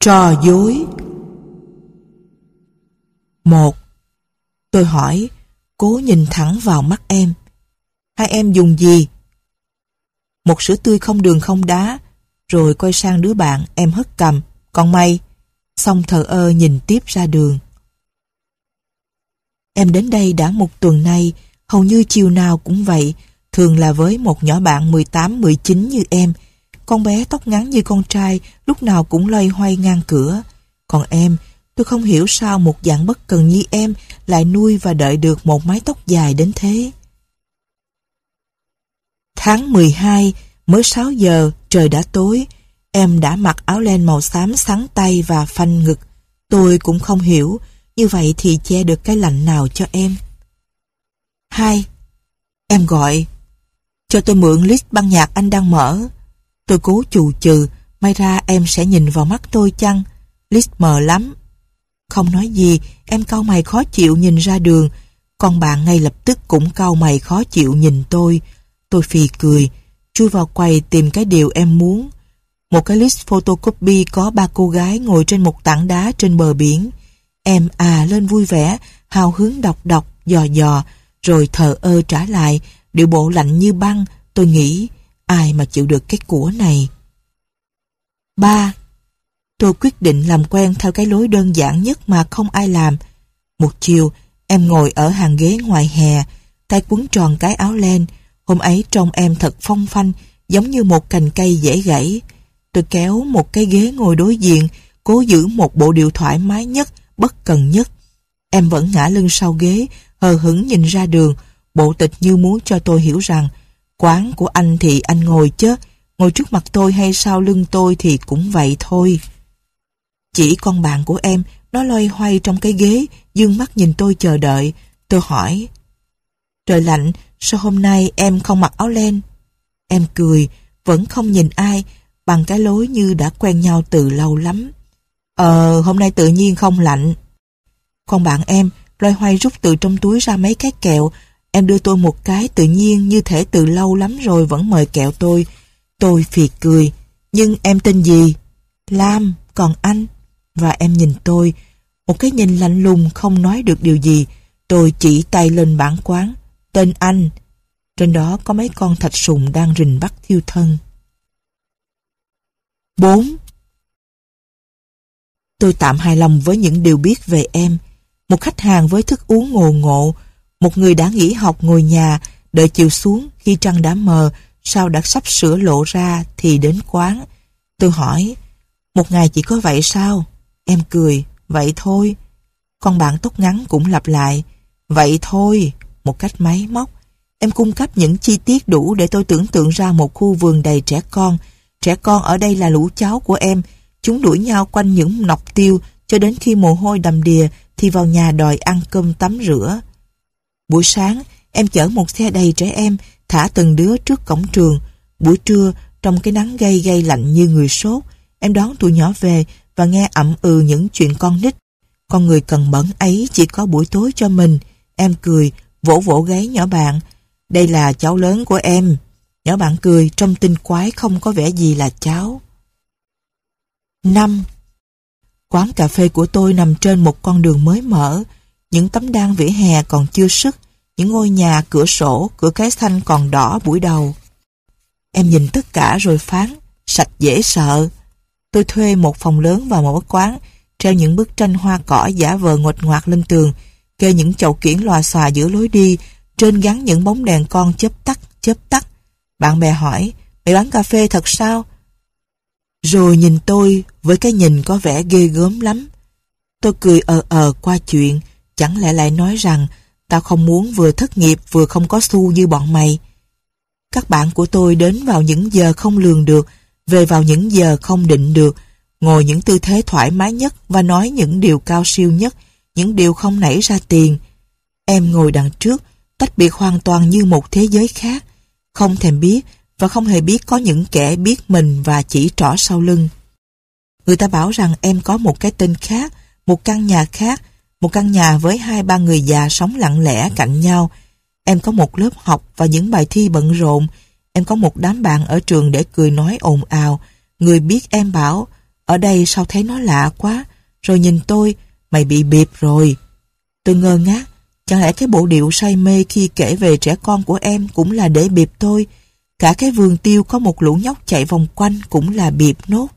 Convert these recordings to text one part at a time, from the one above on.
Trò dối. 1. Tôi hỏi, cố nhìn thẳng vào mắt em. Hai em dùng gì? Một sữa tươi không đường không đá. Rồi quay sang đứa bạn, em hất cằm. Còn mày? Xong thờ ơ nhìn tiếp ra đường. Em đến đây đã một tuần nay, hầu như chiều nào cũng vậy, thường là với một nhỏ bạn 18-19 như em. Con bé tóc ngắn như con trai, lúc nào cũng loay hoay ngang cửa. Còn em, tôi không hiểu sao một dạng bất cần như em lại nuôi và đợi được một mái tóc dài đến thế. Tháng 12, mới 6 giờ, trời đã tối. Em đã mặc áo len màu xám xắn tay và phanh ngực. Tôi cũng không hiểu, như vậy thì che được cái lạnh nào cho em. 2. Em gọi, cho tôi mượn list băng nhạc anh đang mở. Tôi cố chù chừ, may ra em sẽ nhìn vào mắt tôi chăng? List mờ lắm. Không nói gì, em cau mày khó chịu nhìn ra đường. Con bạn ngay lập tức cũng cau mày khó chịu nhìn tôi. Tôi phì cười, chui vào quầy tìm cái điều em muốn. Một cái list photocopy có 3 cô gái ngồi trên một tảng đá trên bờ biển. Em lên vui vẻ, hào hứng đọc, dò, rồi thờ ơ trả lại, điệu bộ lạnh như băng. Tôi nghĩ, ai mà chịu được cái của này. 3. Tôi quyết định làm quen theo cái lối đơn giản nhất mà không ai làm. Một chiều, em ngồi ở hàng ghế ngoài hè, tay quấn tròn cái áo len. Hôm ấy trông em thật phong phanh, giống như một cành cây dễ gãy. Tôi kéo một cái ghế ngồi đối diện, cố giữ một bộ điệu thoải mái nhất, bất cần nhất. Em vẫn ngã lưng sau ghế, hờ hững nhìn ra đường, bộ tịch như muốn cho tôi hiểu rằng quán của anh thì anh ngồi chứ, ngồi trước mặt tôi hay sau lưng tôi thì cũng vậy thôi. Chỉ con bạn của em, nó loay hoay trong cái ghế, dương mắt nhìn tôi chờ đợi. Tôi hỏi, trời lạnh, sao hôm nay em không mặc áo len? Em cười, vẫn không nhìn ai, bằng cái lối như đã quen nhau từ lâu lắm. Hôm nay tự nhiên không lạnh. Con bạn em loay hoay rút từ trong túi ra mấy cái kẹo. Em đưa tôi một cái tự nhiên như thể từ lâu lắm rồi vẫn mời kẹo tôi. Tôi phì cười. Nhưng em tên gì? Lam, còn anh? Và em nhìn tôi, một cái nhìn lạnh lùng không nói được điều gì. Tôi chỉ tay lên bảng quán. Tên anh. Trên đó có mấy con thạch sùng đang rình bắt thiêu thân. 4. Tôi tạm hài lòng với những điều biết về em. Một khách hàng với thức uống ngồ ngộ, một người đã nghỉ học ngồi nhà, đợi chiều xuống khi trăng đã mờ, sao đã sắp sửa lộ ra thì đến quán. Tôi hỏi, một ngày chỉ có vậy sao? Em cười, vậy thôi. Con bạn tóc ngắn cũng lặp lại, vậy thôi, một cách máy móc. Em cung cấp những chi tiết đủ để tôi tưởng tượng ra một khu vườn đầy trẻ con. Trẻ con ở đây là lũ cháu của em. Chúng đuổi nhau quanh những nọc tiêu cho đến khi mồ hôi đầm đìa thì vào nhà đòi ăn cơm tắm rửa. Buổi sáng, em chở một xe đầy trẻ em, thả từng đứa trước cổng trường. Buổi trưa, trong cái nắng gay gay lạnh như người sốt, em đón tụi nhỏ về và nghe ậm ừ những chuyện con nít. Con người cần mẫn ấy chỉ có buổi tối cho mình. Em cười, vỗ vỗ gáy nhỏ bạn. Đây là cháu lớn của em. Nhỏ bạn cười, trông tinh quái không có vẻ gì là cháu. 5. Quán cà phê của tôi nằm trên một con đường mới mở. Những tấm đan vỉa hè còn chưa sức, những ngôi nhà, cửa sổ, cửa cái xanh còn đỏ buổi đầu. Em nhìn tất cả rồi phán, sạch dễ sợ. Tôi thuê một phòng lớn vào một quán, treo những bức tranh hoa cỏ giả vờ nguệch ngoạc lên tường, kê những chậu kiểng lòa xòa giữa lối đi, trên gắn những bóng đèn con chớp tắt. Bạn bè hỏi, mày bán cà phê thật sao? Rồi nhìn tôi với cái nhìn có vẻ ghê gớm lắm. Tôi cười qua chuyện, chẳng lẽ lại nói rằng tao không muốn vừa thất nghiệp vừa không có xu như bọn mày. Các bạn của tôi đến vào những giờ không lường được, về vào những giờ không định được, ngồi những tư thế thoải mái nhất và nói những điều cao siêu nhất, những điều không nảy ra tiền. Em ngồi đằng trước, tách biệt hoàn toàn như một thế giới khác, không thèm biết và không hề biết có những kẻ biết mình và chỉ trỏ sau lưng. Người ta bảo rằng em có một cái tên khác, một căn nhà khác, một căn nhà với 2-3 người già sống lặng lẽ cạnh nhau. Em có một lớp học và những bài thi bận rộn. Em có một đám bạn ở trường để cười nói ồn ào. Người biết em bảo, Ở đây sao thấy nó lạ quá. Rồi nhìn tôi, mày bị bịp rồi. Tôi ngơ ngác, chẳng lẽ cái bộ điệu say mê khi kể về trẻ con của em cũng là để bịp tôi? Cả cái vườn tiêu có một lũ nhóc chạy vòng quanh cũng là bịp nốt.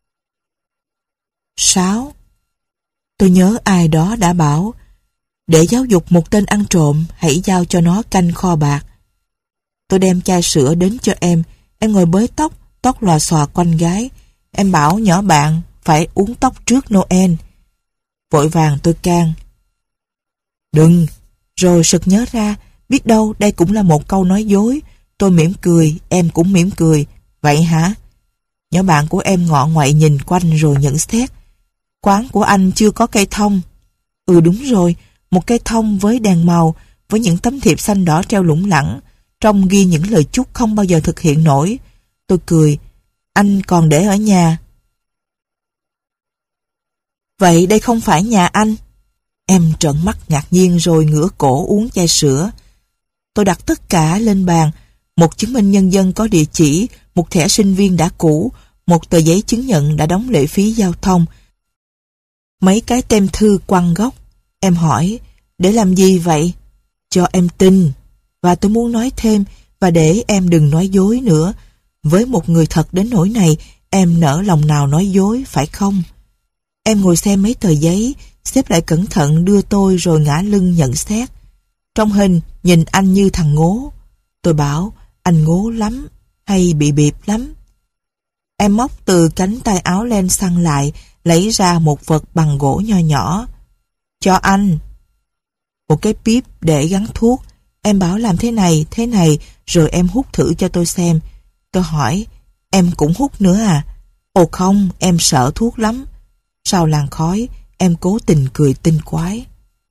6. Tôi nhớ ai đó đã bảo, để giáo dục một tên ăn trộm, hãy giao cho nó canh kho bạc. Tôi đem chai sữa đến cho em ngồi bới tóc, tóc lòa xòa quanh gái. Em bảo nhỏ bạn phải uống tóc trước Noel. Vội vàng tôi can. Đừng, rồi sực nhớ ra, biết đâu đây cũng là một câu nói dối. Tôi mỉm cười, em cũng mỉm cười. Vậy hả? Nhỏ bạn của em ngọ ngoại nhìn quanh rồi nhận xét. Quán của anh chưa có cây thông. Ừ đúng rồi, một cây thông với đèn màu, với những tấm thiệp xanh đỏ treo lủng lẳng, trong ghi những lời chúc không bao giờ thực hiện nổi. Tôi cười, anh còn để ở nhà. Vậy đây không phải nhà anh? Em trợn mắt ngạc nhiên rồi ngửa cổ uống chai sữa. Tôi đặt tất cả lên bàn, một chứng minh nhân dân có địa chỉ, một thẻ sinh viên đã cũ, một tờ giấy chứng nhận đã đóng lệ phí giao thông, mấy cái tem thư quăng góc. Em hỏi, để làm gì vậy? Cho em tin. Và tôi muốn nói thêm, và để em đừng nói dối nữa. Với một người thật đến nỗi này, em nỡ lòng nào nói dối, phải không? Em ngồi xem mấy tờ giấy, xếp lại cẩn thận đưa tôi rồi ngả lưng nhận xét. Trong hình, nhìn anh như thằng ngố. Tôi bảo, anh ngố lắm, hay bị bịp lắm. Em móc từ cánh tay áo len săn lại, lấy ra một vật bằng gỗ nho nhỏ. Cho anh. Một cái píp để gắn thuốc. Em bảo làm thế này, rồi em hút thử cho tôi xem. Tôi hỏi, em cũng hút nữa à? Ồ không, em sợ thuốc lắm. Sau làn khói, em cố tình cười tinh quái.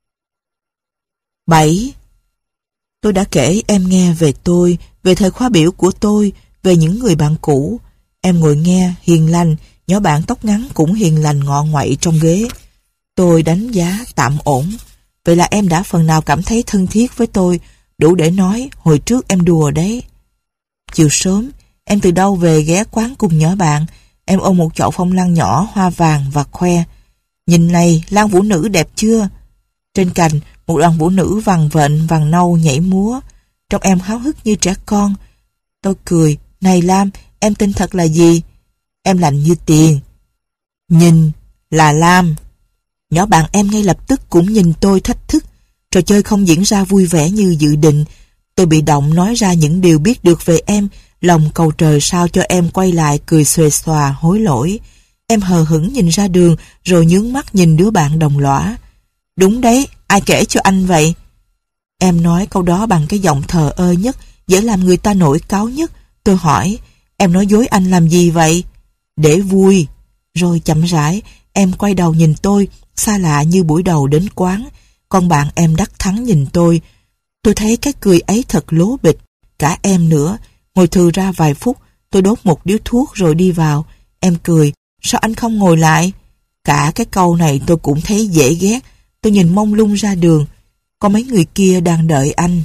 7. Tôi đã kể em nghe về tôi, về thời khóa biểu của tôi, về những người bạn cũ. Em ngồi nghe, hiền lành, nhỏ bạn tóc ngắn cũng hiền lành ngọ ngoậy trong ghế. Tôi đánh giá tạm ổn. Vậy là em đã phần nào cảm thấy thân thiết với tôi, đủ để nói hồi trước em đùa đấy. Chiều sớm, em từ đâu về ghé quán cùng nhỏ bạn. Em ôm một chậu phong lan nhỏ hoa vàng và khoe. Nhìn này, lan vũ nữ đẹp chưa? Trên cành, một đoàn vũ nữ vằn vện vàng nâu nhảy múa. Trông em háo hức như trẻ con. Tôi cười, này Lam, em tên thật là gì? Em lạnh như tiền. Nhìn là Lam. Nhỏ bạn em ngay lập tức cũng nhìn tôi thách thức. Trò chơi không diễn ra vui vẻ như dự định. Tôi bị động nói ra những điều biết được về em, lòng cầu trời sao cho em quay lại cười xuề xòa hối lỗi. Em hờ hững nhìn ra đường rồi nhướng mắt nhìn đứa bạn đồng lõa. Đúng đấy, ai kể cho anh vậy? Em nói câu đó bằng cái giọng thờ ơ nhất, dễ làm người ta nổi cáu nhất. Tôi hỏi, em nói dối anh làm gì vậy? Để vui. Rồi chậm rãi, em quay đầu nhìn tôi, xa lạ như buổi đầu đến quán. Con bạn em đắc thắng nhìn tôi. Tôi thấy cái cười ấy thật lố bịch. Cả em nữa. Ngồi thư ra vài phút, tôi đốt một điếu thuốc rồi đi vào. Em cười, sao anh không ngồi lại? Cả cái câu này tôi cũng thấy dễ ghét. Tôi nhìn mông lung ra đường. Có mấy người kia đang đợi anh.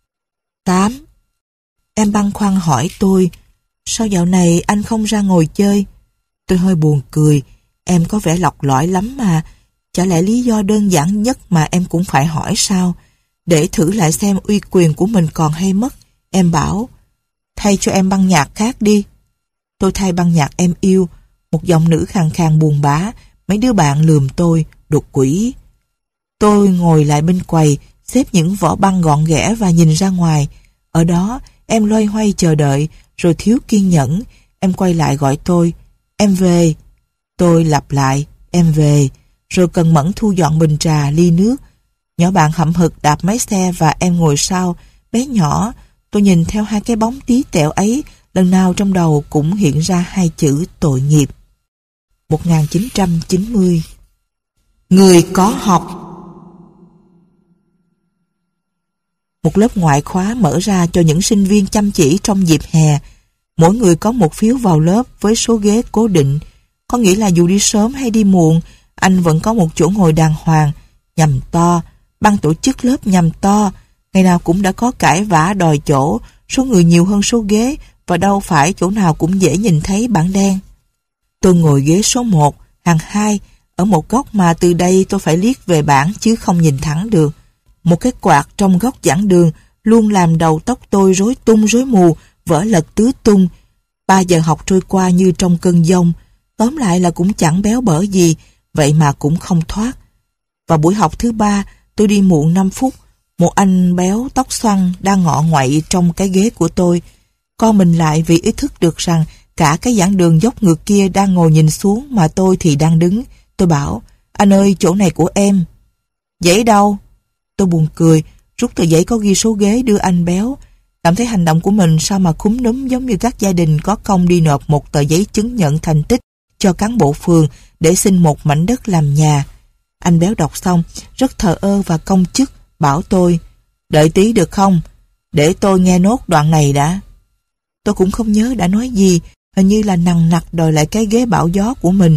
8. Em băn khoăn hỏi tôi, sao dạo này anh không ra ngồi chơi? Tôi hơi buồn cười. Em có vẻ lọc lõi lắm mà. Chả lẽ lý do đơn giản nhất mà em cũng phải hỏi sao? Để thử lại xem uy quyền của mình còn hay mất. Em bảo, thay cho em băng nhạc khác đi. Tôi thay băng nhạc em yêu. Một giọng nữ khàn khàn buồn bã. Mấy đứa bạn lườm tôi, đột quỷ. Tôi ngồi lại bên quầy, xếp những vỏ băng gọn ghẽ và nhìn ra ngoài. Ở đó, em loay hoay chờ đợi, rồi thiếu kiên nhẫn. Em quay lại gọi tôi, em về. Tôi lặp lại, em về. Rồi cần mẫn thu dọn bình trà, ly nước. Nhỏ bạn hậm hực đạp máy xe và em ngồi sau, bé nhỏ. Tôi nhìn theo hai cái bóng tí tẹo ấy, lần nào trong đầu cũng hiện ra hai chữ tội nghiệp. 1990. Người có học. Một lớp ngoại khóa mở ra cho những sinh viên chăm chỉ trong dịp hè. Mỗi người có một phiếu vào lớp với số ghế cố định. Có nghĩa là dù đi sớm hay đi muộn, anh vẫn có một chỗ ngồi đàng hoàng. Nhằm to, ban tổ chức lớp nhằm to. Ngày nào cũng đã có cãi vã đòi chỗ, số người nhiều hơn số ghế và đâu phải chỗ nào cũng dễ nhìn thấy bảng đen. Tôi ngồi ghế số 1, hàng 2, ở một góc mà từ đây tôi phải liếc về bảng chứ không nhìn thẳng được. Một cái quạt trong góc giảng đường luôn làm đầu tóc tôi rối tung rối mù, vỡ lật tứ tung. 3 giờ học trôi qua như trong cơn giông. Tóm lại là cũng chẳng béo bở gì, vậy mà cũng không thoát. Vào buổi học thứ 3, tôi đi muộn 5 phút. Một anh béo tóc xoăn đang ngọ nguậy trong cái ghế của tôi. Co mình lại vì ý thức được rằng cả cái giảng đường dốc ngược kia đang ngồi nhìn xuống mà tôi thì đang đứng. Tôi bảo, anh ơi, chỗ này của em. Giấy đâu? Tôi buồn cười, rút tờ giấy có ghi số ghế đưa anh béo. Cảm thấy hành động của mình sao mà cúm núm giống như các gia đình có công đi nộp một tờ giấy chứng nhận thành tích cho cán bộ phường để xin một mảnh đất làm nhà. Anh béo đọc xong, rất thờ ơ và công chức, bảo tôi, đợi tí được không? Để tôi nghe nốt đoạn này đã. Tôi cũng không nhớ đã nói gì, hình như là nằng nặc đòi lại cái ghế bão gió của mình.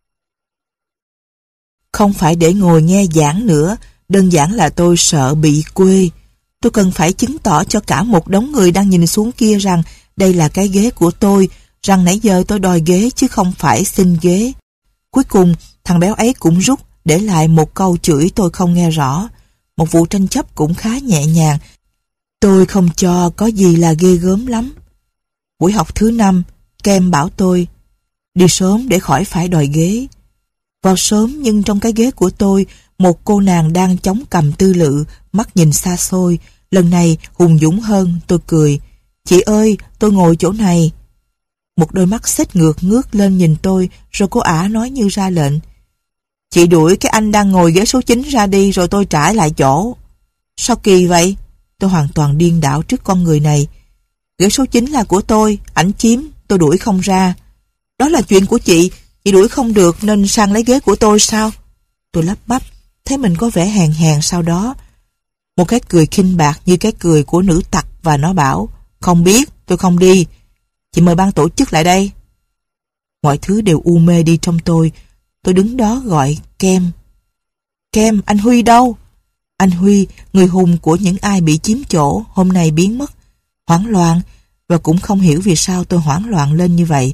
Không phải để ngồi nghe giảng nữa, đơn giản là tôi sợ bị quê. Tôi cần phải chứng tỏ cho cả một đống người đang nhìn xuống kia rằng đây là cái ghế của tôi, rằng nãy giờ tôi đòi ghế chứ không phải xin ghế. Cuối cùng, thằng béo ấy cũng rút, để lại một câu chửi tôi không nghe rõ. Một vụ tranh chấp cũng khá nhẹ nhàng. Tôi không cho có gì là ghê gớm lắm. Buổi học thứ 5, Kem bảo tôi đi sớm để khỏi phải đòi ghế. Vào sớm nhưng trong cái ghế của tôi, một cô nàng đang chống cằm tư lự, mắt nhìn xa xôi. Lần này hùng dũng hơn, tôi cười. Chị ơi, tôi ngồi chỗ này. Một đôi mắt xếch ngược ngước lên nhìn tôi, rồi cô ả nói như ra lệnh. Chị đuổi cái anh đang ngồi ghế số 9 ra đi rồi tôi trả lại chỗ. Sao kỳ vậy? Tôi hoàn toàn điên đảo trước con người này. Ghế số 9 là của tôi, ảnh chiếm, tôi đuổi không ra. Đó là chuyện của chị đuổi không được nên sang lấy ghế của tôi sao? Tôi lắp bắp, thấy mình có vẻ hèn hèn sau đó. Một cái cười khinh bạc như cái cười của nữ tặc và nó bảo, không biết, tôi không đi. Chị mời ban tổ chức lại đây. Mọi thứ đều u mê đi trong tôi. Tôi đứng đó gọi Kem. Kem, anh Huy đâu? Anh Huy, người hùng của những ai bị chiếm chỗ, hôm nay biến mất. Hoảng loạn, và cũng không hiểu vì sao tôi hoảng loạn lên như vậy.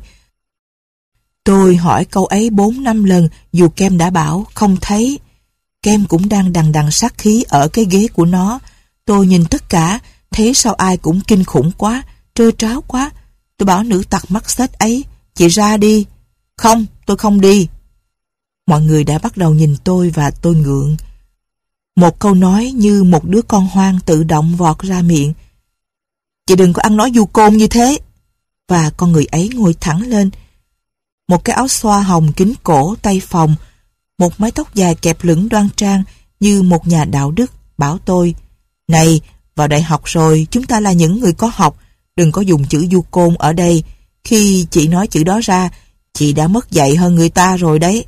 Tôi hỏi câu ấy 4-5 lần, dù Kem đã bảo không thấy. Kem cũng đang đằng đằng sát khí ở cái ghế của nó. Tôi nhìn tất cả, thấy sao ai cũng kinh khủng quá, trơ tráo quá. Tôi bảo nữ tặc mắt xếch ấy, chị ra đi. Không, tôi không đi. Mọi người đã bắt đầu nhìn tôi và tôi ngượng. Một câu nói như một đứa con hoang tự động vọt ra miệng. Chị đừng có ăn nói du côn như thế. Và con người ấy ngồi thẳng lên. Một cái áo xoa hồng kín cổ, tay phồng, một mái tóc dài kẹp lửng đoan trang như một nhà đạo đức, bảo tôi, này, vào đại học rồi, chúng ta là những người có học, đừng có dùng chữ du côn ở đây. Khi chị nói chữ đó ra, chị đã mất dạy hơn người ta rồi đấy.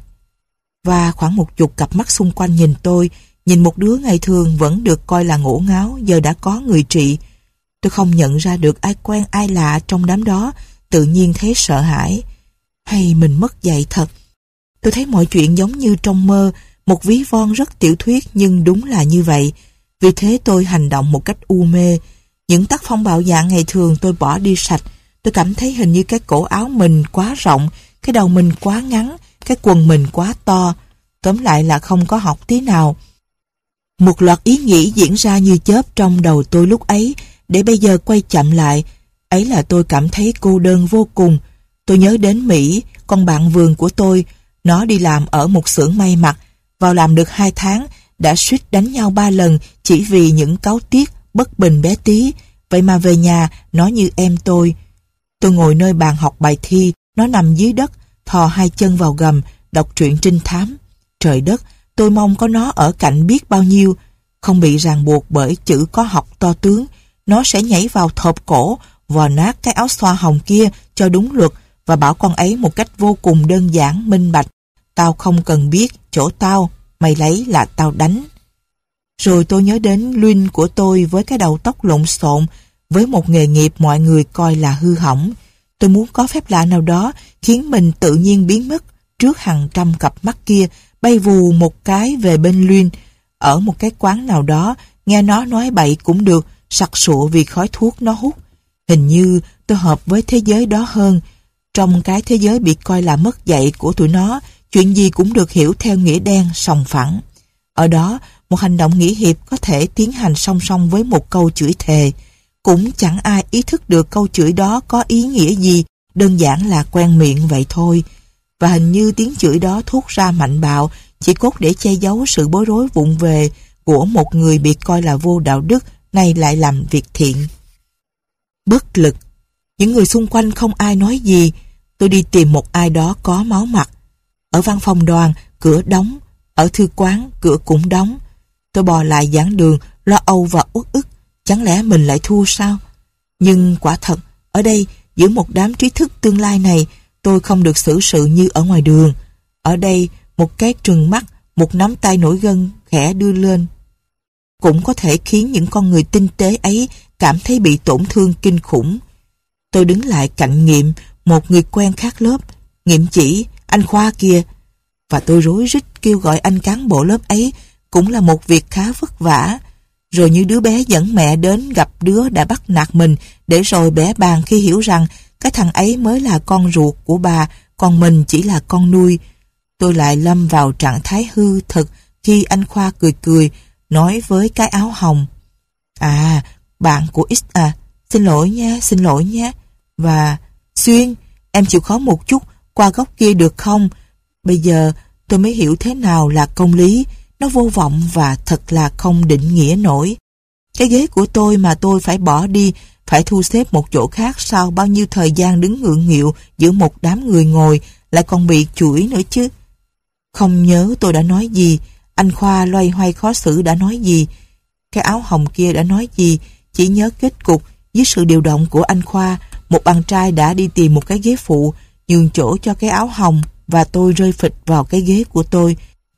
Và khoảng 10 cặp mắt xung quanh nhìn tôi, nhìn một đứa ngày thường vẫn được coi là ngổ ngáo, giờ đã có người trị. Tôi không nhận ra được ai quen ai lạ trong đám đó, tự nhiên thấy sợ hãi. Hay mình mất dạy thật? Tôi thấy mọi chuyện giống như trong mơ, một ví von rất tiểu thuyết nhưng đúng là như vậy. Vì thế tôi hành động một cách u mê. Những tác phong bạo dạn ngày thường tôi bỏ đi sạch. Tôi cảm thấy hình như cái cổ áo mình quá rộng, cái đầu mình quá ngắn, cái quần mình quá to. Tóm lại là không có học tí nào. Một loạt ý nghĩ diễn ra như chớp trong đầu tôi lúc ấy, để bây giờ quay chậm lại. Ấy là tôi cảm thấy cô đơn vô cùng. Tôi nhớ đến Mỹ, con bạn vườn của tôi. Nó đi làm ở một xưởng may mặc. Vào làm được 2 tháng, đã suýt đánh nhau 3 lần chỉ vì những cáu tiết bất bình bé tí. Vậy mà về nhà, nó như em tôi. Tôi ngồi nơi bàn học bài thi, nó nằm dưới đất, thò 2 chân vào gầm, đọc truyện trinh thám. Trời đất, tôi mong có nó ở cạnh biết bao nhiêu. Không bị ràng buộc bởi chữ có học to tướng. Nó sẽ nhảy vào thộp cổ, vò nát cái áo xoa hồng kia cho đúng luật và bảo con ấy một cách vô cùng đơn giản, minh bạch. Tao không cần biết, chỗ tao, mày lấy là tao đánh. Rồi tôi nhớ đến Luyên của tôi với cái đầu tóc lộn xộn, với một nghề nghiệp mọi người coi là hư hỏng. Tôi muốn có phép lạ nào đó khiến mình tự nhiên biến mất trước hàng trăm cặp mắt kia, bay vù một cái về bên Luyên. Ở một cái quán nào đó, nghe nó nói bậy cũng được, sặc sụa vì khói thuốc nó hút. Hình như tôi hợp với thế giới đó hơn. Trong cái thế giới bị coi là mất dạy của tụi nó, chuyện gì cũng được hiểu theo nghĩa đen, sòng phẳng. Ở đó, một hành động nghĩa hiệp có thể tiến hành song song với một câu chửi thề. Cũng chẳng ai ý thức được câu chửi đó có ý nghĩa gì, đơn giản là quen miệng vậy thôi. Và hình như tiếng chửi đó thốt ra mạnh bạo, chỉ cốt để che giấu sự bối rối vụng về của một người bị coi là vô đạo đức, nay lại làm việc thiện. Bất lực. Những người xung quanh không ai nói gì. Tôi đi tìm một ai đó có máu mặt. Ở văn phòng đoàn, cửa đóng. Ở thư quán, cửa cũng đóng. Tôi bò lại giảng đường, lo âu và uất ức. Chẳng lẽ mình lại thua sao? Nhưng quả thật, ở đây, giữa một đám trí thức tương lai này, tôi không được xử sự như ở ngoài đường. Ở đây, một cái trừng mắt, một nắm tay nổi gân khẽ đưa lên cũng có thể khiến những con người tinh tế ấy cảm thấy bị tổn thương kinh khủng. Tôi đứng lại cạnh Nghiệm, một người quen khác lớp. Nghiệm chỉ, anh Khoa kìa. Và tôi rối rít kêu gọi anh cán bộ lớp ấy, cũng là một việc khá vất vả. Rồi như đứa bé dẫn mẹ đến gặp đứa đã bắt nạt mình, để rồi bẽ bàng khi hiểu rằng cái thằng ấy mới là con ruột của bà, còn mình chỉ là con nuôi. Tôi lại lâm vào trạng thái hư thực khi anh Khoa cười cười, nói với cái áo hồng: "À, bạn của X à, xin lỗi nha. Và Xuyên, em chịu khó một chút, qua góc kia được không? Bây giờ tôi mới hiểu thế nào là công lý, nó vô vọng và thật là không định nghĩa nổi. Cái ghế của tôi mà tôi phải bỏ đi, phải thu xếp một chỗ khác sau bao nhiêu thời gian đứng ngượng nghịu giữa một đám người ngồi, lại còn bị chửi nữa chứ." Không nhớ tôi đã nói gì, anh Khoa loay hoay khó xử đã nói gì, cái áo hồng kia đã nói gì, chỉ nhớ kết cục dưới sự điều động của anh Khoa, một bạn trai đã đi tìm một cái ghế phụ, nhường chỗ cho cái áo hồng và tôi rơi phịch vào cái ghế của tôi.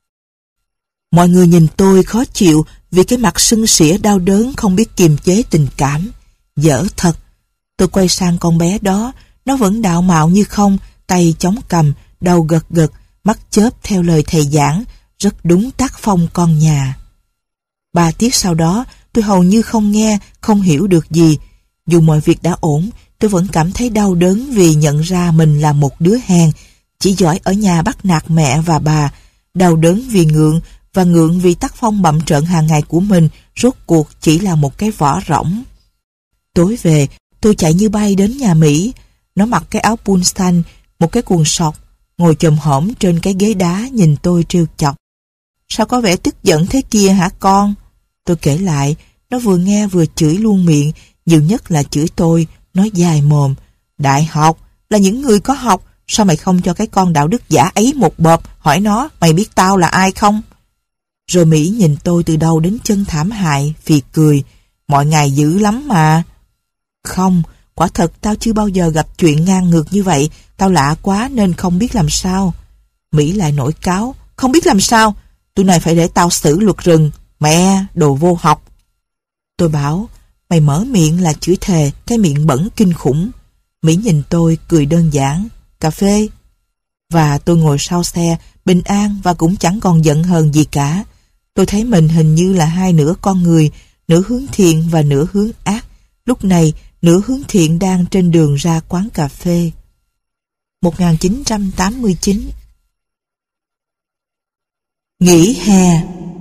Mọi người nhìn tôi khó chịu vì cái mặt sưng sỉa đau đớn không biết kiềm chế tình cảm. Dở thật. Tôi quay sang con bé đó, nó vẫn đạo mạo như không, tay chống cằm, đầu gật gật, mắt chớp theo lời thầy giảng, rất đúng tác phong con nhà. 3 tiết sau đó, tôi hầu như không nghe, không hiểu được gì. Dù mọi việc đã ổn, tôi vẫn cảm thấy đau đớn vì nhận ra mình là một đứa hèn, chỉ giỏi ở nhà bắt nạt mẹ và bà. Đau đớn vì ngượng, và ngượng vì tác phong bặm trợn hàng ngày của mình rốt cuộc chỉ là một cái vỏ rỗng. Tối về, tôi chạy như bay đến nhà Mỹ. Nó mặc cái áo pun xanh, một cái quần sọt, ngồi chồm hổm trên cái ghế đá nhìn tôi trêu chọc. "Sao có vẻ tức giận thế kia hả con?" Tôi kể lại, nó vừa nghe vừa chửi luôn miệng, nhiều nhất là chửi tôi, nói dài mồm: "Đại học là những người có học, sao mày không cho cái con đạo đức giả ấy một bợp, hỏi nó mày biết tao là ai không?" Rồi Mỹ nhìn tôi từ đầu đến chân thảm hại, phì cười: "Mọi ngày dữ lắm mà." Không, quả thật tao chưa bao giờ gặp chuyện ngang ngược như vậy, tao lạ quá nên không biết làm sao. Mỹ lại nổi cáu: "Không biết làm sao? Tụi này phải để tao xử luật rừng. Mẹ, đồ vô học." Tôi bảo: "Mày mở miệng là chửi thề, cái miệng bẩn kinh khủng." Mỹ nhìn tôi cười đơn giản: "Cà phê." Và tôi ngồi sau xe, bình an và cũng chẳng còn giận hờn gì cả. Tôi thấy mình hình như là hai nửa con người, nửa hướng thiện và nửa hướng ác. Lúc này, nửa hướng thiện đang trên đường ra quán cà phê. 1989. Nghỉ hè.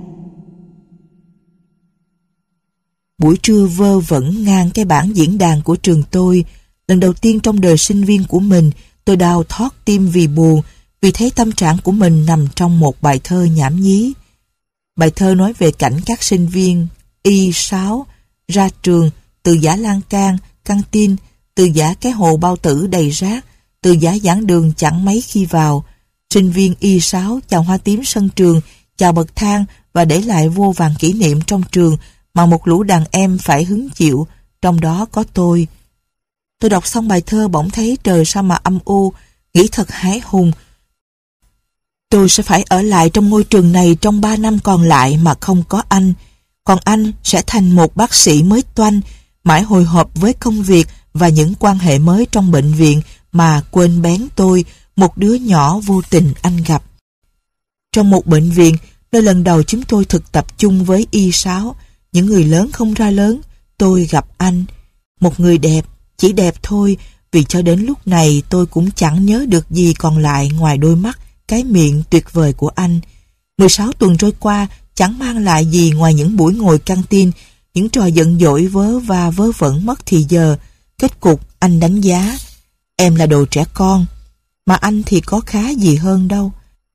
Buổi trưa vơ vẩn ngang cái bảng diễn đàn của trường tôi. Lần đầu tiên trong đời sinh viên của mình, tôi đau thót tim vì buồn, vì thấy tâm trạng của mình nằm trong một bài thơ nhảm nhí. Bài thơ nói về cảnh các sinh viên Y6 ra trường, từ giã lan can, căng tin, từ giã cái hồ bao tử đầy rác, từ giã giảng đường chẳng mấy khi vào. Sinh viên Y6 chào hoa tím sân trường, chào bậc thang và để lại vô vàn kỷ niệm trong trường mà một lũ đàn em phải hứng chịu, trong đó có tôi. Tôi đọc xong bài thơ bỗng thấy trời sao mà âm u, nghĩ thật hãi hùng. Tôi sẽ phải ở lại trong ngôi trường này trong 3 năm còn lại mà không có anh. Còn anh sẽ thành một bác sĩ mới toanh, mãi hồi hộp với công việc và những quan hệ mới trong bệnh viện mà quên bén tôi, một đứa nhỏ vô tình anh gặp. Trong một bệnh viện, nơi lần đầu chúng tôi thực tập chung với Y6, những người lớn không ra lớn, tôi gặp anh. Một người đẹp, chỉ đẹp thôi, vì cho đến lúc này tôi cũng chẳng nhớ được gì còn lại ngoài đôi mắt, cái miệng tuyệt vời của anh. 16 tuần trôi qua chẳng mang lại gì ngoài những buổi ngồi căng tin, những trò giận dỗi vớ va vớ vẩn mất thì giờ. Kết cục anh đánh giá: em là đồ trẻ con, mà anh thì có khá gì hơn đâu.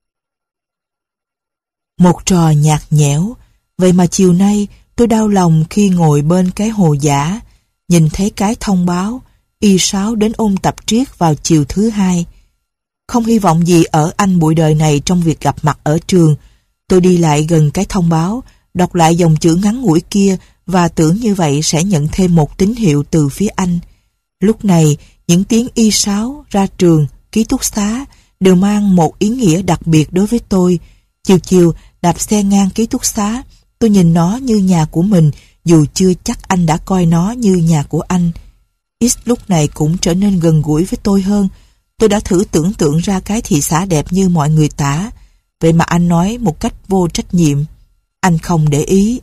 Một trò nhạt nhẽo. Vậy mà chiều nay tôi đau lòng khi ngồi bên cái hồ giả, nhìn thấy cái thông báo Y6 đến ôn tập triết vào chiều thứ hai. Không hy vọng gì ở anh bụi đời này trong việc gặp mặt ở trường. Tôi đi lại gần cái thông báo, đọc lại dòng chữ ngắn ngủi kia và tưởng như vậy sẽ nhận thêm một tín hiệu từ phía anh. Lúc này, những tiếng Y6, ra trường, ký túc xá đều mang một ý nghĩa đặc biệt đối với tôi. Chiều chiều, đạp xe ngang ký túc xá, tôi nhìn nó như nhà của mình, dù chưa chắc anh đã coi nó như nhà của anh. X lúc này cũng trở nên gần gũi với tôi hơn. Tôi đã thử tưởng tượng ra cái thị xã đẹp như mọi người tả. Vậy mà anh nói một cách vô trách nhiệm: anh không để ý.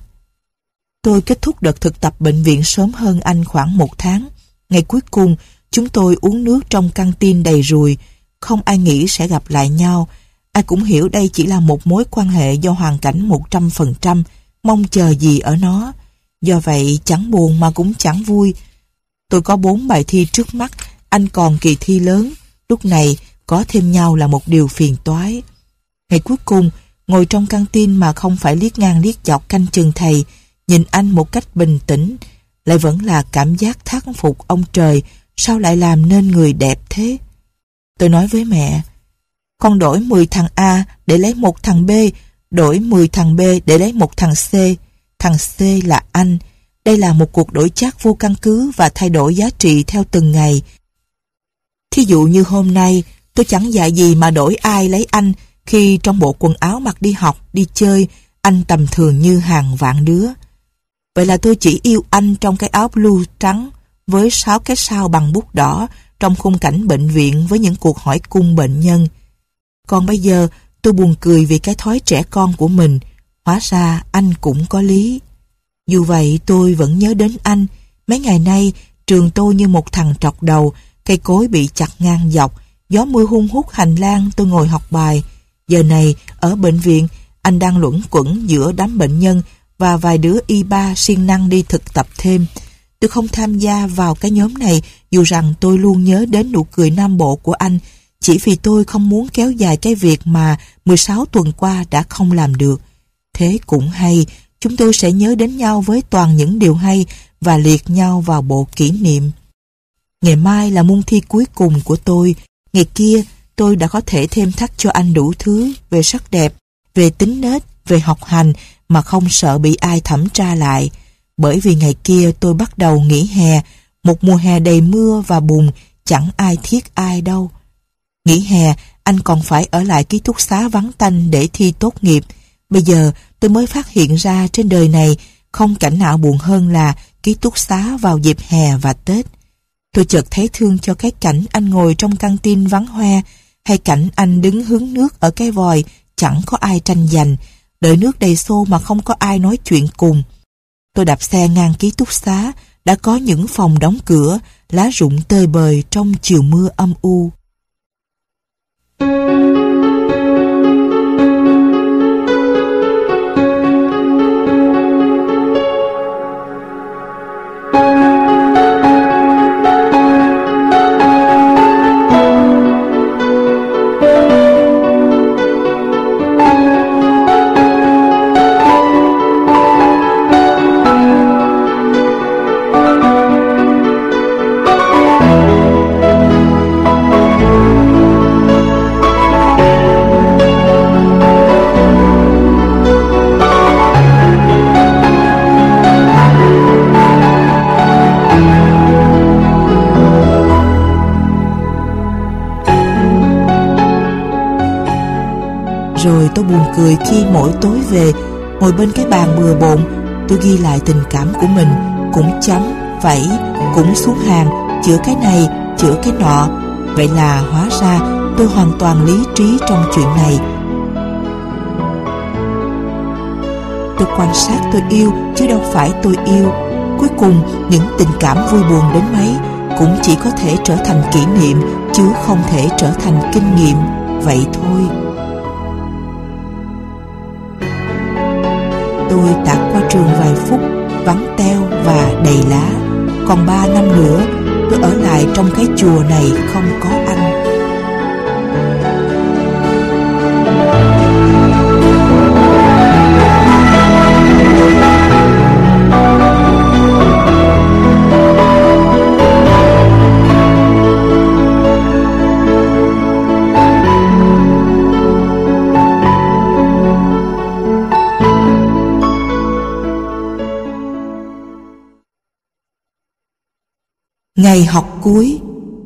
Tôi kết thúc đợt thực tập bệnh viện sớm hơn anh khoảng 1 tháng. Ngày cuối cùng, chúng tôi uống nước trong căng tin đầy ruồi. Không ai nghĩ sẽ gặp lại nhau. Ai cũng hiểu đây chỉ là một mối quan hệ do hoàn cảnh 100%, mong chờ gì ở nó. Do vậy, chẳng buồn mà cũng chẳng vui. Tôi có 4 bài thi trước mắt, anh còn kỳ thi lớn. Lúc này, có thêm nhau là một điều phiền toái. Ngày cuối cùng, ngồi trong căng tin mà không phải liếc ngang liếc dọc canh chừng thầy, nhìn anh một cách bình tĩnh, lại vẫn là cảm giác thán phục ông trời, sao lại làm nên người đẹp thế. Tôi nói với mẹ: con đổi 10 thằng A để lấy một thằng B, đổi 10 thằng B để lấy một thằng C. Thằng C là anh. Đây là một cuộc đổi chác vô căn cứ và thay đổi giá trị theo từng ngày. Thí dụ như hôm nay, tôi chẳng dạy gì mà đổi ai lấy anh, khi trong bộ quần áo mặc đi học, đi chơi, anh tầm thường như hàng vạn đứa. Vậy là tôi chỉ yêu anh trong cái áo blue trắng với 6 cái sao bằng bút đỏ trong khung cảnh bệnh viện với những cuộc hỏi cung bệnh nhân. Còn bây giờ tôi buồn cười vì cái thói trẻ con của mình. Hóa ra anh cũng có lý. Dù vậy tôi vẫn nhớ đến anh. Mấy ngày nay trường tôi như một thằng trọc đầu, cây cối bị chặt ngang dọc, gió mưa hun hút hành lang tôi ngồi học bài. Giờ này ở bệnh viện, anh đang luẩn quẩn giữa đám bệnh nhân và vài đứa Y3 siêng năng đi thực tập thêm. Tôi không tham gia vào cái nhóm này, dù rằng tôi luôn nhớ đến nụ cười nam bộ của anh, chỉ vì tôi không muốn kéo dài cái việc mà 16 tuần qua đã không làm được. Thế cũng hay, chúng tôi sẽ nhớ đến nhau với toàn những điều hay và liệt nhau vào bộ kỷ niệm. Ngày mai là môn thi cuối cùng của tôi. Ngày kia tôi đã có thể thêm thắt cho anh đủ thứ về sắc đẹp, về tính nết, về học hành mà không sợ bị ai thẩm tra lại. Bởi vì ngày kia tôi bắt đầu nghỉ hè, một mùa hè đầy mưa và bùn, chẳng ai thiết ai đâu. Nghỉ hè, anh còn phải ở lại ký túc xá vắng tanh để thi tốt nghiệp. Bây giờ tôi mới phát hiện ra trên đời này không cảnh nào buồn hơn là ký túc xá vào dịp hè và Tết. Tôi chợt thấy thương cho cái cảnh anh ngồi trong căng tin vắng hoe, hay cảnh anh đứng hứng nước ở cái vòi chẳng có ai tranh giành, đợi nước đầy xô mà không có ai nói chuyện cùng. Tôi đạp xe ngang ký túc xá, đã có những phòng đóng cửa, lá rụng tơi bời trong chiều mưa âm u. Rồi tôi buồn cười khi mỗi tối về, ngồi bên cái bàn bừa bộn, tôi ghi lại tình cảm của mình, cũng chấm, phẩy, cũng xuống hàng, chữa cái này, chữa cái nọ. Vậy là hóa ra tôi hoàn toàn lý trí trong chuyện này. Tôi quan sát tôi yêu, chứ đâu phải tôi yêu. Cuối cùng, những tình cảm vui buồn đến mấy cũng chỉ có thể trở thành kỷ niệm, chứ không thể trở thành kinh nghiệm. Vậy thôi. Tôi tạt qua trường vài phút, vắng teo và đầy lá. Còn 3 năm nữa, tôi ở lại trong cái chùa này không có anh. Ngày học cuối.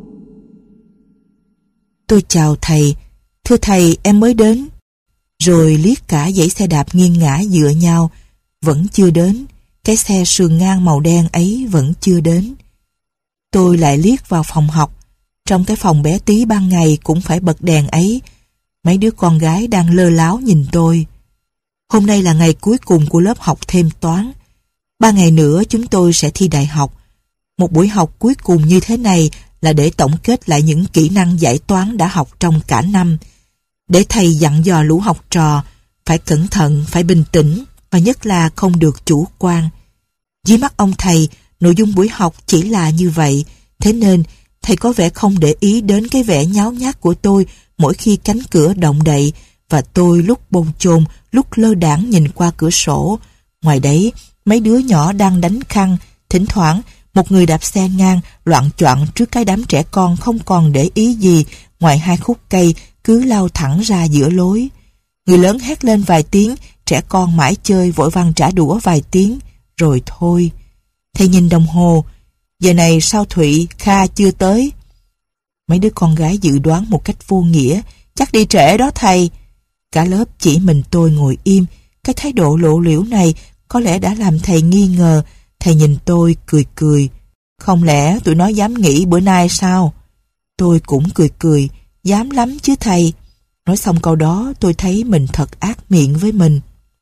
Tôi chào thầy. Thưa thầy, em mới đến. Rồi liếc cả dãy xe đạp nghiêng ngã dựa nhau. Vẫn chưa đến. Cái xe sườn ngang màu đen ấy vẫn chưa đến. Tôi lại liếc vào phòng học. Trong cái phòng bé tí ban ngày cũng phải bật đèn ấy. Mấy đứa con gái đang lơ láo nhìn tôi. Hôm nay là ngày cuối cùng của lớp học thêm toán. 3 ngày nữa chúng tôi sẽ thi đại học. Một buổi học cuối cùng như thế này là để tổng kết lại những kỹ năng giải toán đã học trong cả năm. Để thầy dặn dò lũ học trò, phải cẩn thận, phải bình tĩnh, và nhất là không được chủ quan. Dưới mắt ông thầy, nội dung buổi học chỉ là như vậy, thế nên thầy có vẻ không để ý đến cái vẻ nháo nhác của tôi mỗi khi cánh cửa động đậy, và tôi lúc bồn chồn, lúc lơ đãng nhìn qua cửa sổ. Ngoài đấy, mấy đứa nhỏ đang đánh khăn, thỉnh thoảng một người đạp xe ngang loạng choạng trước cái đám trẻ con không còn để ý gì ngoài 2 khúc cây cứ lao thẳng ra giữa lối. Người lớn hét lên vài tiếng, trẻ con mãi chơi vội vàng trả đũa vài tiếng, rồi thôi. Thầy nhìn đồng hồ, giờ này sao Thụy, Kha chưa tới? Mấy đứa con gái dự đoán một cách vô nghĩa, chắc đi trễ đó thầy. Cả lớp chỉ mình tôi ngồi im, cái thái độ lộ liễu này có lẽ đã làm thầy nghi ngờ. Thầy nhìn tôi cười cười. Không lẽ tụi nó dám nghỉ bữa nay sao? Tôi cũng cười cười. Dám lắm chứ thầy. Nói xong câu đó tôi thấy mình thật ác miệng với mình.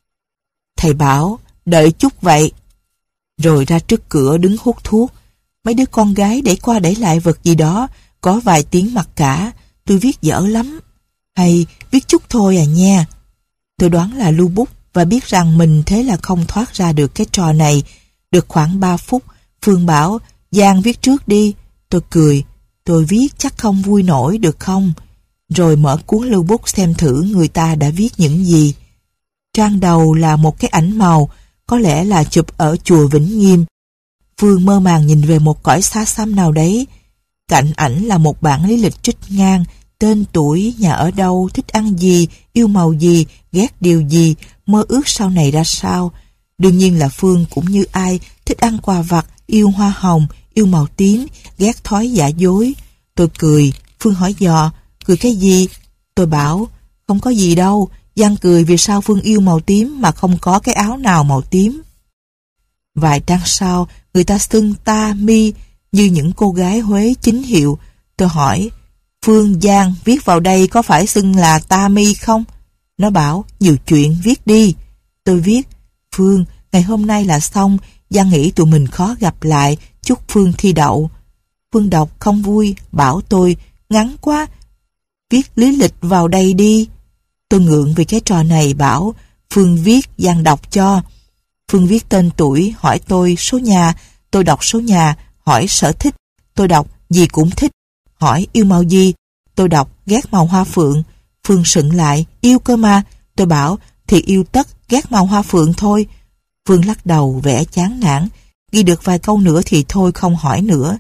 Thầy bảo đợi chút vậy. Rồi ra trước cửa đứng hút thuốc. Mấy đứa con gái đẩy qua đẩy lại vật gì đó. Có vài tiếng mặc cả. Tôi viết dở lắm. Hay viết chút thôi à nha. Tôi đoán là lưu bút và biết rằng mình thế là không thoát ra được cái trò này. Được khoảng 3 phút, Phương bảo, Giang viết trước đi. Tôi cười, tôi viết chắc không vui nổi được không? Rồi mở cuốn lưu bút xem thử người ta đã viết những gì. Trang đầu là một cái ảnh màu, có lẽ là chụp ở chùa Vĩnh Nghiêm. Phương mơ màng nhìn về một cõi xa xăm nào đấy. Cạnh ảnh là một bản lý lịch trích ngang, tên tuổi, nhà ở đâu, thích ăn gì, yêu màu gì, ghét điều gì, mơ ước sau này ra sao. Đương nhiên là Phương cũng như ai, thích ăn quà vặt, yêu hoa hồng, yêu màu tím, ghét thói giả dối. Tôi cười, Phương hỏi dò, cười cái gì? Tôi bảo, không có gì đâu. Giang cười vì sao Phương yêu màu tím mà không có cái áo nào màu tím. Vài trang sau, người ta xưng ta mi như những cô gái Huế chính hiệu. Tôi hỏi, Phương Giang viết vào đây có phải xưng là ta mi không? Nó bảo, nhiều chuyện viết đi. Tôi viết, Phương, ngày hôm nay là xong, Giang nghĩ tụi mình khó gặp lại, chúc Phương thi đậu. Phương đọc không vui, bảo tôi, ngắn quá, viết lý lịch vào đây đi. Tôi ngượng vì cái trò này, bảo, Phương viết, Giang đọc cho. Phương viết tên tuổi, hỏi tôi số nhà, tôi đọc số nhà, hỏi sở thích, tôi đọc gì cũng thích, hỏi yêu màu gì, tôi đọc ghét màu hoa phượng. Phương sững lại, yêu cơ mà, tôi bảo, thì yêu tất, ghét màu hoa phượng thôi. Phương lắc đầu vẻ chán nản, ghi được vài câu nữa thì thôi không hỏi nữa.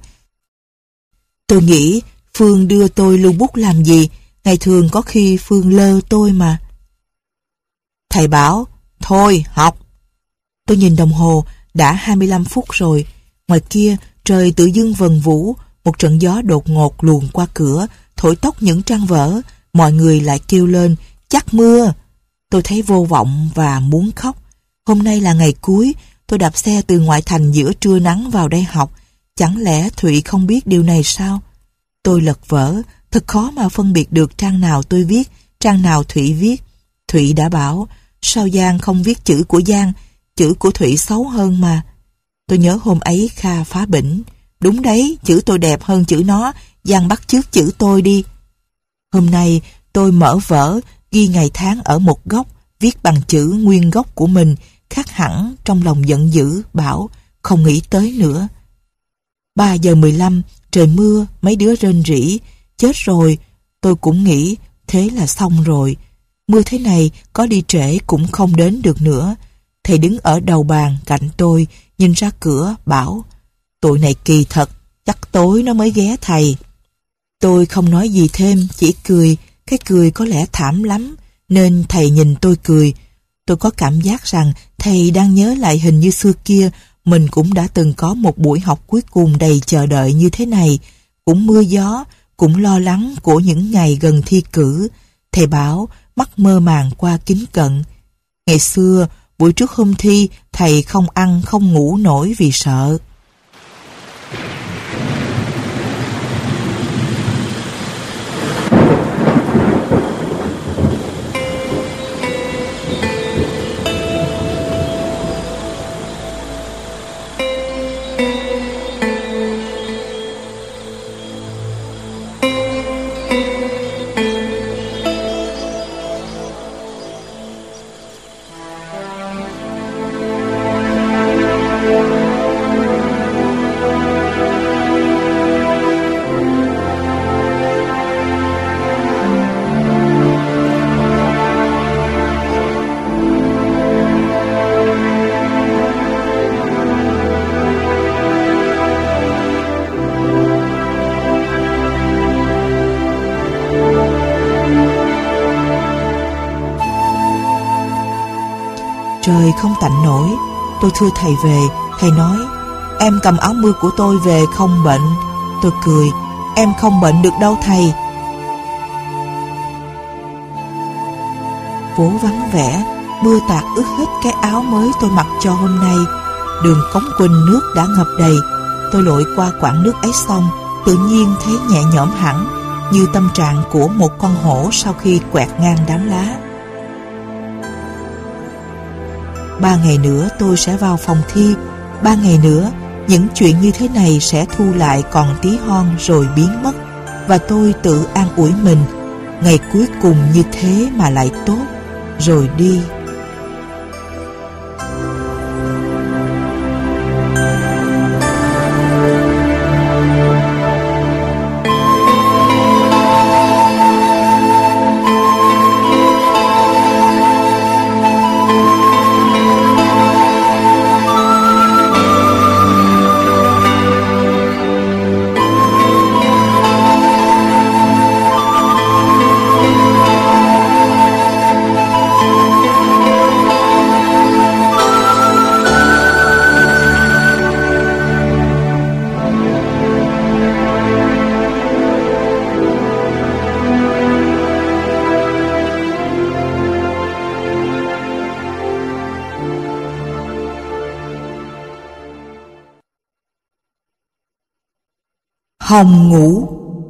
Tôi nghĩ Phương đưa tôi lưu bút làm gì, ngày thường có khi Phương lơ tôi mà. Thầy bảo, thôi học. Tôi nhìn đồng hồ, đã 25 phút rồi. Ngoài kia trời tự dưng vần vũ, một trận gió đột ngột luồn qua cửa, thổi tóc những trang vở. Mọi người lại kêu lên, chắc mưa. Tôi thấy vô vọng và muốn khóc. Hôm nay là ngày cuối, tôi đạp xe từ ngoại thành giữa trưa nắng vào đây học. Chẳng lẽ Thụy không biết điều này sao? Tôi lật vở, thật khó mà phân biệt được trang nào tôi viết, trang nào Thụy viết. Thụy đã bảo, sao Giang không viết chữ của Giang, chữ của Thụy xấu hơn mà. Tôi nhớ hôm ấy Kha phá bỉnh. Đúng đấy, chữ tôi đẹp hơn chữ nó, Giang bắt chước chữ tôi đi. Hôm nay tôi mở vở, ghi ngày tháng ở một góc, viết bằng chữ nguyên gốc của mình, khác hẳn trong lòng giận dữ, bảo không nghĩ tới nữa. 3 giờ 15, trời mưa, mấy đứa rên rỉ, chết rồi, tôi cũng nghĩ thế là xong rồi. Mưa thế này có đi trễ cũng không đến được nữa. Thầy đứng ở đầu bàn cạnh tôi, nhìn ra cửa, bảo tụi này kỳ thật, chắc tối nó mới ghé thầy. Tôi không nói gì thêm, chỉ cười, cái cười có lẽ thảm lắm, nên thầy nhìn tôi cười. Tôi có cảm giác rằng thầy đang nhớ lại hình như xưa kia, mình cũng đã từng có một buổi học cuối cùng đầy chờ đợi như thế này, cũng mưa gió, cũng lo lắng của những ngày gần thi cử. Thầy bảo, mắt mơ màng qua kính cận. Ngày xưa, buổi trước hôm thi, thầy không ăn không ngủ nổi vì sợ. Trời không tạnh nổi, tôi thưa thầy về, thầy nói, em cầm áo mưa của tôi về không bệnh. Tôi cười, em không bệnh được đâu thầy. Phố vắng vẻ, mưa tạt ướt hết cái áo mới tôi mặc cho hôm nay. Đường Cống Quỳnh nước đã ngập đầy. Tôi lội qua quãng nước ấy xong, tự nhiên thấy nhẹ nhõm hẳn, như tâm trạng của một con hổ sau khi quẹt ngang đám lá. 3 ngày nữa tôi sẽ vào phòng thi. 3 ngày nữa, những chuyện như thế này sẽ thu lại còn tí hon rồi biến mất. Và tôi tự an ủi mình, ngày cuối cùng như thế mà lại tốt, rồi đi. Hồng ngủ.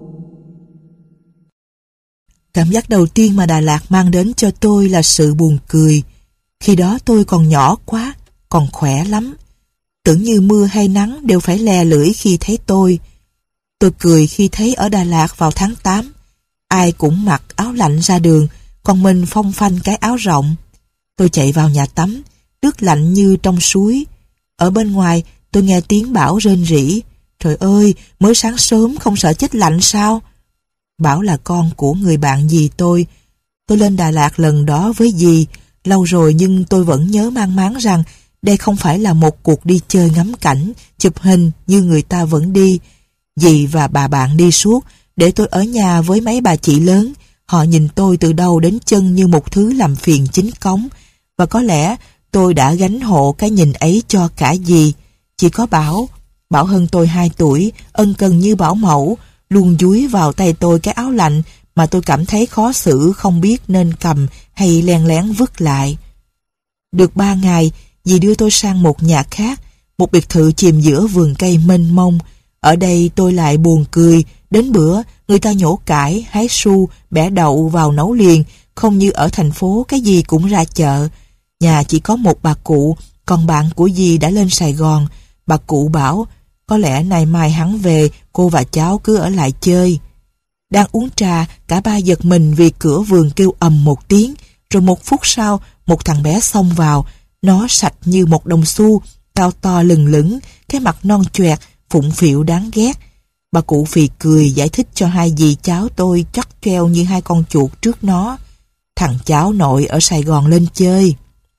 Cảm giác đầu tiên mà Đà Lạt mang đến cho tôi là sự buồn cười. Khi đó tôi còn nhỏ quá, còn khỏe lắm. Tưởng như mưa hay nắng đều phải lè lưỡi khi thấy tôi. Tôi cười khi thấy ở Đà Lạt vào tháng 8, ai cũng mặc áo lạnh ra đường, còn mình phong phanh cái áo rộng. Tôi chạy vào nhà tắm, nước lạnh như trong suối. Ở bên ngoài, tôi nghe tiếng Bảo rên rỉ. Trời ơi, mới sáng sớm không sợ chết lạnh sao? Bảo là con của người bạn dì tôi. Tôi lên Đà Lạt lần đó với dì, lâu rồi nhưng tôi vẫn nhớ mang máng rằng đây không phải là một cuộc đi chơi ngắm cảnh, chụp hình như người ta vẫn đi. Dì và bà bạn đi suốt, để tôi ở nhà với mấy bà chị lớn. Họ nhìn tôi từ đầu đến chân như một thứ làm phiền chính cống. Và có lẽ tôi đã gánh hộ cái nhìn ấy cho cả dì. Chỉ có Bảo hơn tôi 2 tuổi, ân cần như bảo mẫu, luôn dúi vào tay tôi cái áo lạnh mà tôi cảm thấy khó xử không biết nên cầm hay len lén vứt lại. Được 3 ngày, dì đưa tôi sang một nhà khác, một biệt thự chìm giữa vườn cây mênh mông. Ở đây tôi lại buồn cười, đến bữa người ta nhổ cải, hái su, bẻ đậu vào nấu liền, không như ở thành phố cái gì cũng ra chợ. Nhà chỉ có một bà cụ, còn bạn của dì đã lên Sài Gòn. Bà cụ bảo, Có lẽ nay mai hắn về, cô và cháu cứ ở lại chơi. Đang uống trà, cả ba giật mình vì cửa vườn kêu ầm một tiếng, rồi một phút sau, một thằng bé xông vào. Nó sạch như một đồng xu, cao to lừng lững, cái mặt non choẹt, phụng phịu đáng ghét. Bà cụ phì cười giải thích cho hai dì cháu tôi chót choeo như hai con chuột trước nó. Thằng cháu nội ở Sài Gòn lên chơi.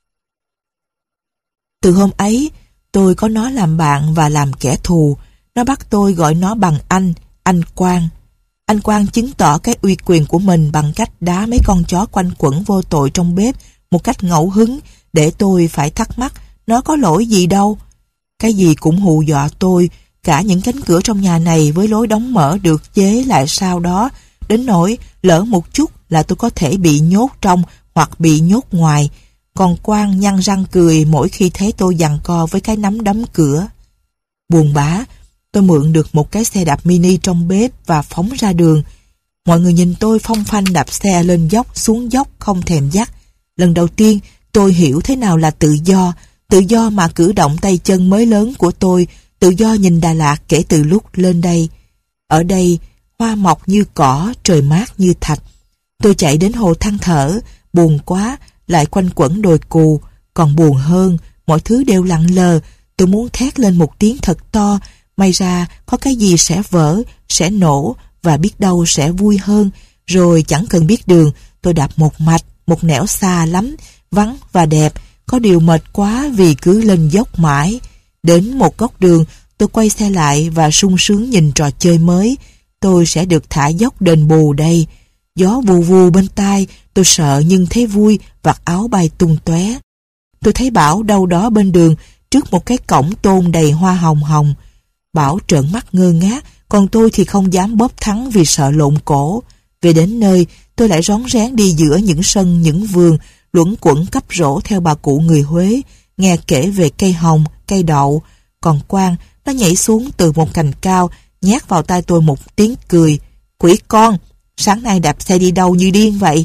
Từ hôm ấy, tôi có nó làm bạn và làm kẻ thù. Nó bắt tôi gọi nó bằng anh Quang. Anh Quang chứng tỏ cái uy quyền của mình bằng cách đá mấy con chó quanh quẩn vô tội trong bếp một cách ngẫu hứng, để tôi phải thắc mắc nó có lỗi gì đâu. Cái gì cũng hù dọa tôi, cả những cánh cửa trong nhà này với lối đóng mở được chế lại sau đó, đến nỗi lỡ một chút là tôi có thể bị nhốt trong hoặc bị nhốt ngoài. Còn Quang nhăn răng cười mỗi khi thấy tôi giằng co với cái nắm đấm cửa. Buồn bã, tôi mượn được một cái xe đạp mini trong bếp và phóng ra đường. Mọi người nhìn tôi phong phanh đạp xe lên dốc xuống dốc không thèm dắt. Lần đầu tiên tôi hiểu thế nào là tự do mà cử động tay chân mới lớn của tôi, tự do nhìn Đà Lạt kể từ lúc lên đây. Ở đây, hoa mọc như cỏ, trời mát như thạch. Tôi chạy đến hồ than thở, buồn quá, lại quanh quẩn đồi cù. Còn buồn hơn, mọi thứ đều lặng lờ. Tôi muốn thét lên một tiếng thật to, may ra có cái gì sẽ vỡ, sẽ nổ và biết đâu sẽ vui hơn. Rồi chẳng cần biết đường, tôi đạp một mạch, một nẻo xa lắm, vắng và đẹp. Có điều mệt quá vì cứ lên dốc mãi. Đến một góc đường, tôi quay xe lại và sung sướng nhìn trò chơi mới. Tôi sẽ được thả dốc đền bù đây. Gió vù vù bên tai, tôi sợ nhưng thấy vui, vạt áo bay tung tóe. Tôi thấy Bảo đâu đó bên đường, trước một cái cổng tôn đầy hoa hồng hồng. Bảo trợn mắt ngơ ngác, còn tôi thì không dám bóp thắng vì sợ lộn cổ. Về đến nơi, tôi lại rón rén đi giữa những sân, những vườn, luẩn quẩn cắp rổ theo bà cụ người Huế, nghe kể về cây hồng, cây đậu. Còn Quang, nó nhảy xuống từ một cành cao, nhét vào tai tôi một tiếng cười. Quỷ con, sáng nay đạp xe đi đâu như điên vậy?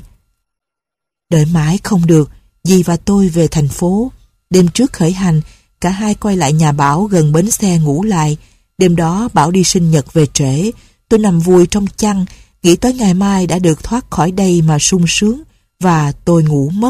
Đợi mãi không được, dì và tôi về thành phố. Đêm trước khởi hành, cả hai quay lại nhà Bảo gần bến xe ngủ lại. Đêm đó Bảo đi sinh nhật về trễ. Tôi nằm vùi trong chăn, nghĩ tới ngày mai đã được thoát khỏi đây mà sung sướng, và tôi ngủ mất.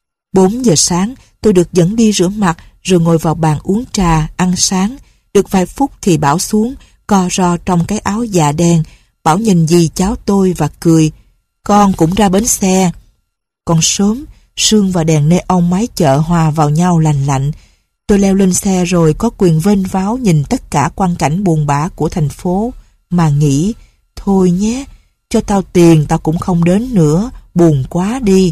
4 giờ sáng, tôi được dẫn đi rửa mặt, rồi ngồi vào bàn uống trà, ăn sáng. Được vài phút thì Bảo xuống, co ro trong cái áo dạ đen. Bảo nhìn dì cháu tôi và cười. Con cũng ra bến xe. Còn sớm, sương và đèn neon mái chợ hòa vào nhau lành lạnh. Tôi leo lên xe rồi có quyền vênh váo nhìn tất cả quang cảnh buồn bã của thành phố, mà nghĩ, thôi nhé, cho tao tiền tao cũng không đến nữa, buồn quá đi.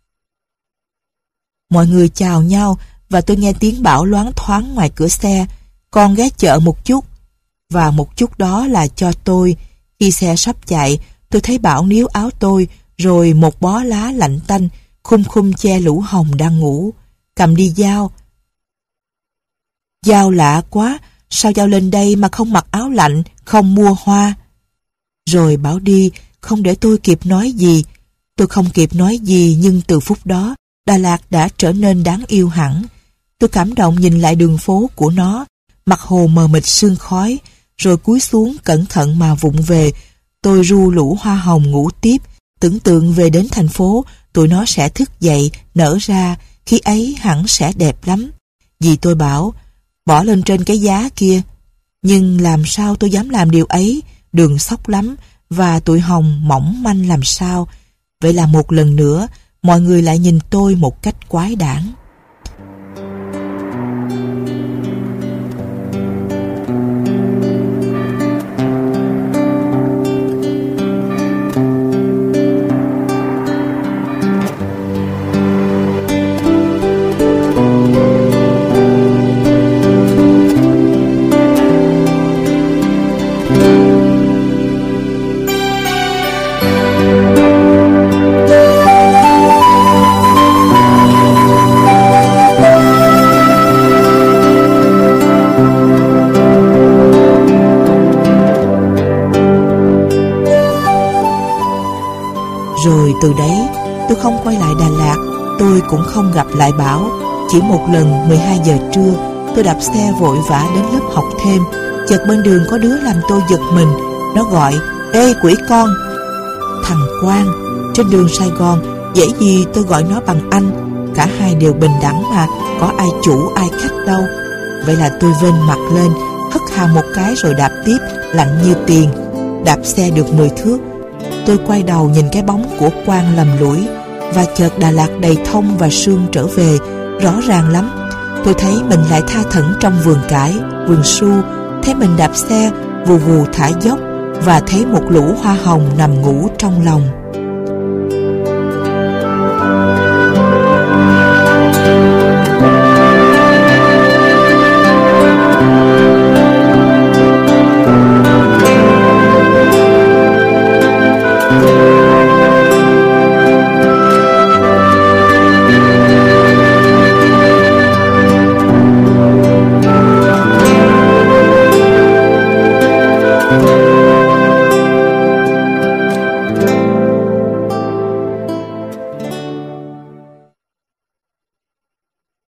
Mọi người chào nhau và tôi nghe tiếng Bảo loáng thoáng ngoài cửa xe. Con ghé chợ một chút. Và một chút đó là cho tôi. Khi xe sắp chạy, tôi thấy Bảo níu áo tôi, rồi một bó lá lạnh tanh, khum khum che lũ hồng đang ngủ. Cầm đi Giao. Giao lạ quá, sao Giao lên đây mà không mặc áo lạnh, không mua hoa? Rồi Bảo đi, không để tôi kịp nói gì. Tôi không kịp nói gì, nhưng từ phút đó, Đà Lạt đã trở nên đáng yêu hẳn. Tôi cảm động nhìn lại đường phố của nó, mặt hồ mờ mịt sương khói, rồi cúi xuống cẩn thận mà vụng về. Tôi ru lũ hoa hồng ngủ tiếp, tưởng tượng về đến thành phố, tụi nó sẽ thức dậy, nở ra, khi ấy hẳn sẽ đẹp lắm. Dì tôi bảo, bỏ lên trên cái giá kia. Nhưng làm sao tôi dám làm điều ấy, đường xóc lắm, và tụi hồng mỏng manh làm sao. Vậy là một lần nữa, mọi người lại nhìn tôi một cách quái đản. Rồi từ đấy, tôi không quay lại Đà Lạt, tôi cũng không gặp lại Bảo. Chỉ một lần 12 giờ trưa, tôi đạp xe vội vã đến lớp học thêm. Chợt bên đường có đứa làm tôi giật mình. Nó gọi: "Ê quỷ con!" Thằng Quang. Trên đường Sài Gòn, dễ gì tôi gọi nó bằng anh. Cả hai đều bình đẳng mà, có ai chủ ai khách đâu. Vậy là tôi vênh mặt lên, hất hàm một cái rồi đạp tiếp, lạnh như tiền. Đạp xe được 10 thước, tôi quay đầu nhìn cái bóng của Quang lầm lũi. Và chợt Đà Lạt đầy thông và sương trở về, rõ ràng lắm. Tôi thấy mình lại tha thẩn trong vườn cải, vườn su, thấy mình đạp xe vù vù thả dốc, và thấy một lũ hoa hồng nằm ngủ trong lòng.